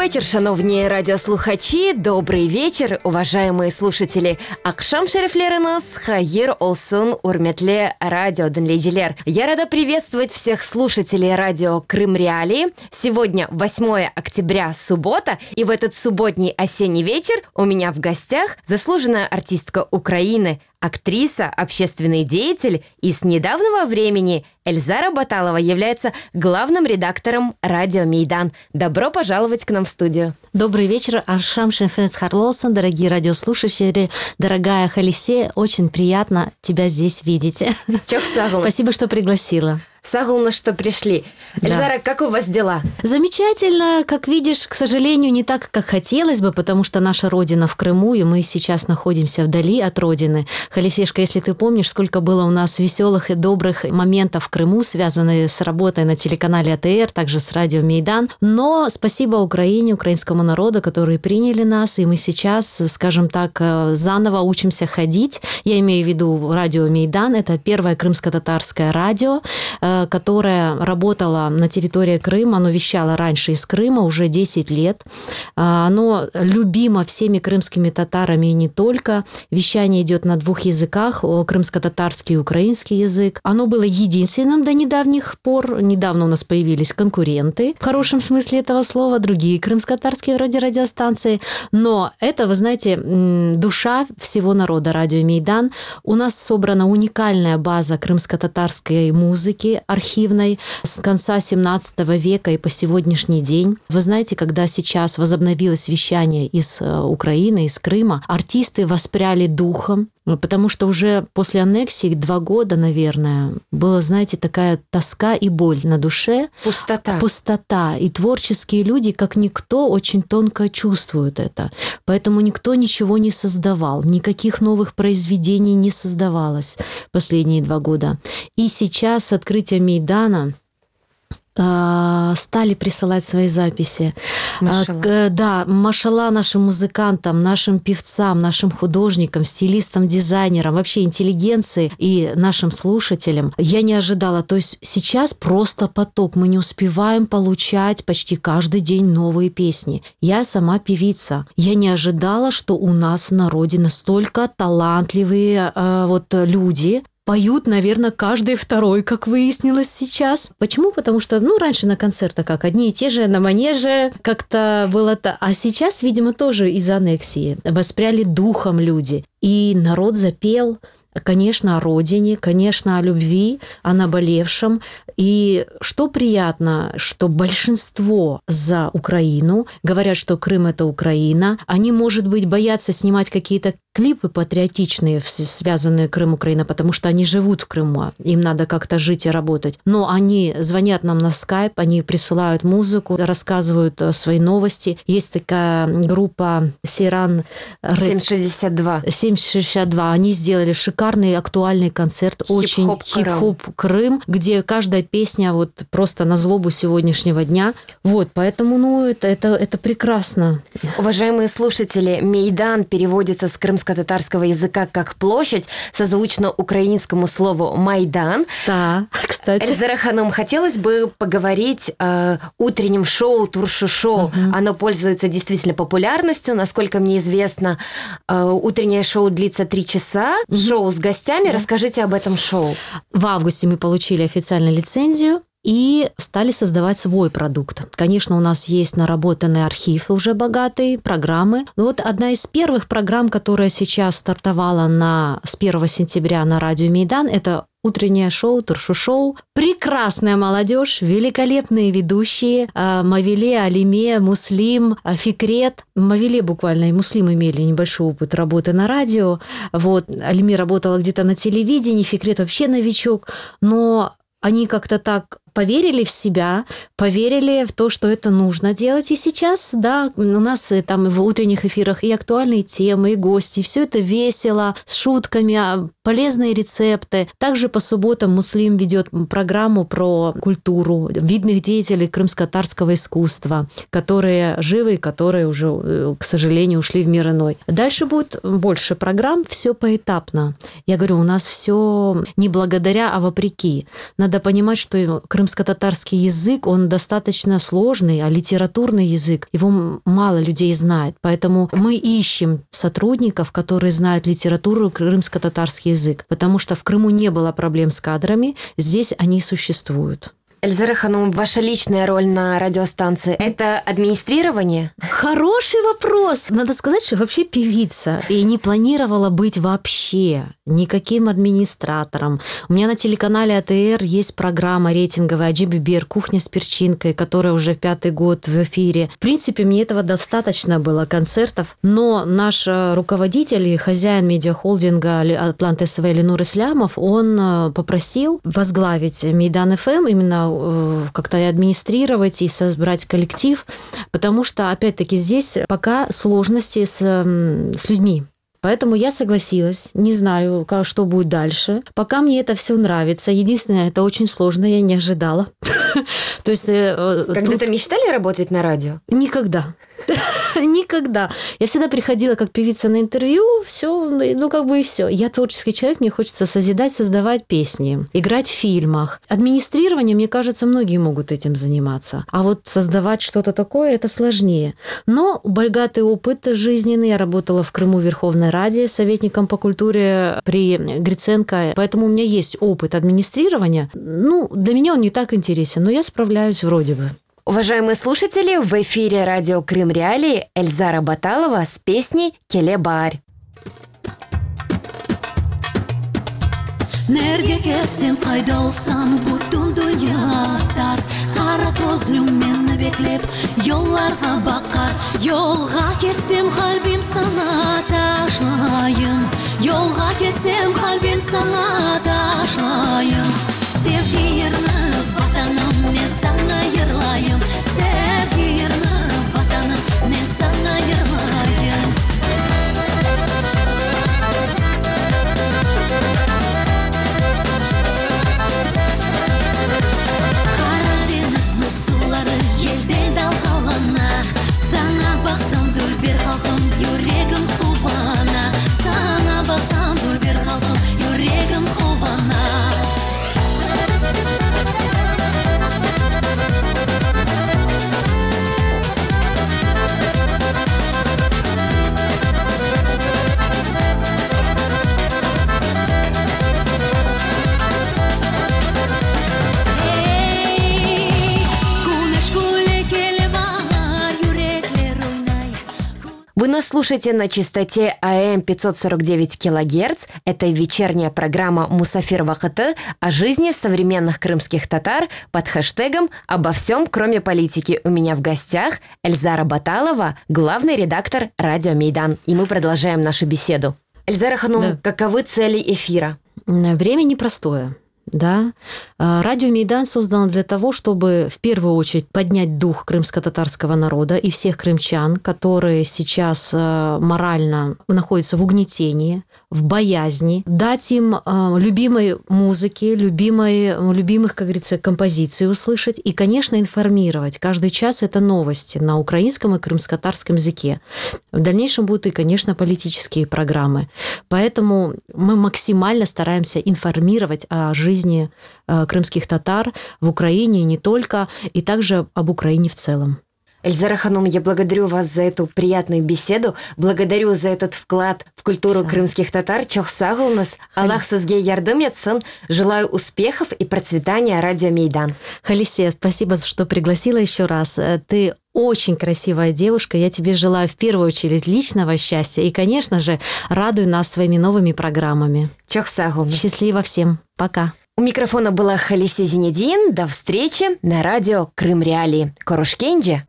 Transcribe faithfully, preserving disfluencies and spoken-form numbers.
вечір, шановні радіослухачі, добрый вечер, уважаемые слушатели. Акшам шерифлеринас, хайир олсун урметле радио Денлейджилер. Я рада приветствовать всех слушателей радио Крым Реалии. Сегодня восьмое октября, суббота, и в этот субботний осенний вечер у меня в гостях заслуженная артистка Украины, актриса, общественный деятель, и с недавнего времени Эльзара Баталова является главным редактором радио Мейдан. Добро пожаловать к нам в студию. Добрый вечер, Ашам Шефец Харлоусон, дорогие радиослушатели, дорогая Халисе, очень приятно тебя здесь видеть. Чок сагулна. Спасибо, что пригласила. Сагулна, что пришли. Эльзара, да. Как у вас дела? Замечательно. Как видишь, к сожалению, не так, как хотелось бы, потому что наша родина в Крыму, и мы сейчас находимся вдали от родины. Халисешка, если ты помнишь, сколько было у нас веселых и добрых моментов в Крыму, связанные с работой на телеканале АТР, также с радио Мейдан. Но спасибо Украине, украинскому народу, которые приняли нас, и мы сейчас, скажем так, заново учимся ходить. Я имею в виду радио Мейдан. Это первое крымско-татарское радио, которая работала на территории Крыма, оно вещало раньше из Крыма уже десять лет. Оно любимо всеми крымскими татарами и не только. Вещание идет на двух языках, крымско-татарский и украинский язык. Оно было единственным до недавних пор. Недавно у нас появились конкуренты, в хорошем смысле этого слова, другие крымско-татарские вроде радиостанции. Но это, вы знаете, душа всего народа радио Мейдан. У нас собрана уникальная база крымско-татарской музыки, архивной с конца семнадцатого века и по сегодняшний день. Вы знаете, когда сейчас возобновилось вещание из Украины, из Крыма, артисты воспряли духом, потому что уже после аннексии два года, наверное, была, знаете, такая тоска и боль на душе. Пустота. Пустота. И творческие люди, как никто, очень тонко чувствуют это. Поэтому никто ничего не создавал, никаких новых произведений не создавалось последние два года. И сейчас с открытием Мейдана стали присылать свои записи. Машалла. Да, машалла нашим музыкантам, нашим певцам, нашим художникам, стилистам, дизайнерам, вообще интеллигенции и нашим слушателям. Я не ожидала. То есть сейчас просто поток. Мы не успеваем получать почти каждый день новые песни. Я сама певица. Я не ожидала, что у нас в народе настолько талантливые э, вот люди, поют, наверное, каждый второй, как выяснилось сейчас. Почему? Потому что, ну, раньше на концертах как одни и те же, на манеже как-то было-то. А сейчас, видимо, тоже из аннексии воспряли духом люди. И народ запел, конечно, о родине, конечно, о любви, о наболевшем. И что приятно, что большинство за Украину говорят, что Крым – это Украина. Они, может быть, боятся снимать какие-то клипы патриотичные, связанные Крым-Украина, потому что они живут в Крыму, им надо как-то жить и работать. Но они звонят нам на скайп, они присылают музыку, рассказывают свои новости. Есть такая группа Сейран семь шестьдесят два. семь шестьдесят два. Они сделали шикарный актуальный концерт, очень Хип-хоп хип-хоп Крым, где каждая песня вот просто на злобу сегодняшнего дня. Вот, поэтому, ну, это, это, это прекрасно. Уважаемые слушатели, Мейдан переводится с крымско-татарского языка как «площадь», созвучно украинскому слову «майдан». Да, кстати. Эльзара Ханум, хотелось бы поговорить о утреннем шоу «Туршу-шоу». Угу. Оно пользуется действительно популярностью. Насколько мне известно, утреннее шоу длится три часа. Угу. Шоу с гостями. Да. Расскажите об этом шоу. В августе мы получили официальную лицензию и стали создавать свой продукт. Конечно, у нас есть наработанный архив уже богатый, программы. Но вот одна из первых программ, которая сейчас стартовала на, с первого сентября на радио Мейдан, это утреннее шоу, Туршу-шоу. Прекрасная молодежь, великолепные ведущие. Мавиле, Алиме, Муслим, Фикрет. Мавиле буквально и Муслим имели небольшой опыт работы на радио. Вот. Алиме работала где-то на телевидении, Фикрет вообще новичок. Но они как-то так поверили в себя, поверили в то, что это нужно делать. И сейчас, да, у нас там в утренних эфирах и актуальные темы, и гости, и все это весело, с шутками, полезные рецепты. Также по субботам Муслим ведет программу про культуру видных деятелей крымско-татарского искусства, которые живы и которые уже, к сожалению, ушли в мир иной. Дальше будет больше программ, все поэтапно. Я говорю, у нас все не благодаря, а вопреки. Надо понимать, что крымские крымско-татарский язык, он достаточно сложный, а литературный язык, его мало людей знает. Поэтому мы ищем сотрудников, которые знают литературу и крымско-татарский язык, потому что в Крыму не было проблем с кадрами, здесь они существуют. Эльзара Ханум, ваша личная роль на радиостанции – это администрирование? Хороший вопрос. Надо сказать, что вообще певица. И не планировала быть вообще никаким администратором. У меня на телеканале А Тэ Эр есть программа рейтинговая «Аджи Бибер. Кухня с перчинкой», которая уже в пятый год в эфире. В принципе, мне этого достаточно было, концертов. Но наш руководитель и хозяин медиахолдинга «Атлант СВ» Ленур Ислямов, он попросил возглавить Мейдан эф эм именно как-то и администрировать, и собрать коллектив, потому что, опять-таки, здесь пока сложности с, с людьми. Поэтому я согласилась, не знаю, как, что будет дальше. Пока мне это все нравится. Единственное, это очень сложно, я не ожидала. То есть... Когда-то тут... мечтали работать на радио? Никогда. Никогда. Я всегда приходила как певица на интервью, все, ну как бы и все. Я творческий человек, мне хочется созидать, создавать песни, играть в фильмах. Администрирование, мне кажется, многие могут этим заниматься. А вот создавать что-то такое, это сложнее. Но богатый опыт жизненный. Я работала в Крыму в Верховной Раде советником по культуре при Гриценко, поэтому у меня есть опыт администрирования. Ну, для меня он не так интересен, но я справляюсь вроде бы. Уважаемые слушатели, в эфире радио Крым Реалии Эльзара Баталова с песней «Келе Баар». Nerge gelsin kayda olsan bütün dünya dar Kara gözlüm meni beklep yollarga bakar Yolga ketsem kalbim sana taşlayın Yolga ketsem kalbim sana taşlayın Sevgi yerine vatanım men sana yırlayım Sevgi yerine vatanım men sana yırlayım Елден далғалана Саңа бақсам дүл бір халқым Юрегім қубана Саңа бақсам дүл бір халқым Юрегім қубана Вы нас слушаете на частоте А Эм пятьсот сорок девять килогерц. Это вечерняя программа «Мусафир Вахыты» о жизни современных крымских татар под хэштегом «Обо всем, кроме политики». У меня в гостях Эльзара Баталова, главный редактор «Радио Мейдан». И мы продолжаем нашу беседу. Эльзара Ханум, да. Каковы цели эфира? Время непростое. Да. Радио Мейдан создано для того, чтобы в первую очередь поднять дух крымско-татарского народа и всех крымчан, которые сейчас морально находятся в угнетении, в боязни, дать им любимой музыки, любимой, любимых, как говорится, композиций услышать и, конечно, информировать. Каждый час это новости на украинском и крымско-татарском языке. В дальнейшем будут и, конечно, политические программы. Поэтому мы максимально стараемся информировать о жизни жизни крымских татар в Украине и не только, и также об Украине в целом. Эльзара Ханум, я благодарю вас за эту приятную беседу, благодарю за этот вклад в культуру Сам. крымских татар. Чох сагылныз, Аллах сізге ярдым етсін. Желаю успехов и процветания радио Мейдан. Халисе, спасибо, что пригласила еще раз. Ты очень красивая девушка. Я тебе желаю в первую очередь личного счастья и, конечно же, радуй нас своими новыми программами. Чох сагылныз. Счастливо всем. Пока. У микрофона была Халисе Зинедин. До встречи на радио Крым Реалии. Корушкенджи.